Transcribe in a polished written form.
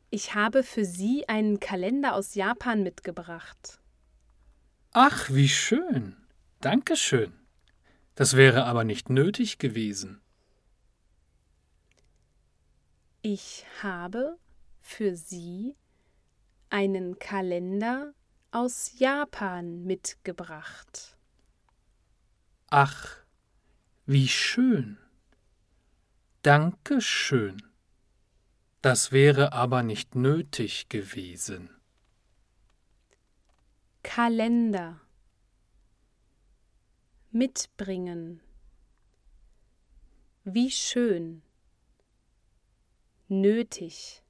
Ich habe für Sie einen Kalender aus Japan mitgebracht. Ach, wie schön. Dankeschön. Das wäre aber nicht nötig gewesen. Ich habe für Sie einen Kalender aus Japan mitgebracht. Ach, wie schön. Dankeschön. Das wäre aber nicht nötig gewesen. Kalender mitbringen. Wie schön. Nötig.